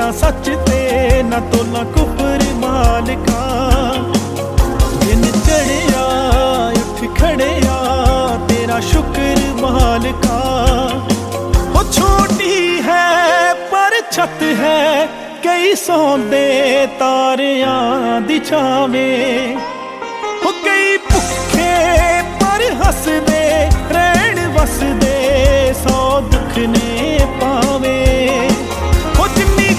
ਨਾ ਸੱਚ ਤੇ ਨਾ ਤੋਲਾ ਕੁਫਰ ਮਾਲਕਾ। ਦਿਨ ਚੜਿਆ ਉੱਠ ਖੜਿਆ ਤੇਰਾ ਸ਼ੁਕਰ ਮਾਲਕਾ। ਹੋ ਛੋਟੀ ਹੈ ਪਰ ਛੱਤ ਹੈ ਕਈ ਸੌਂਦੇ ਤਾਰਿਆਂ ਦੀ ਛਾਵੇਂ। ਹੋ ਕਈ ਭੁੱਖੇ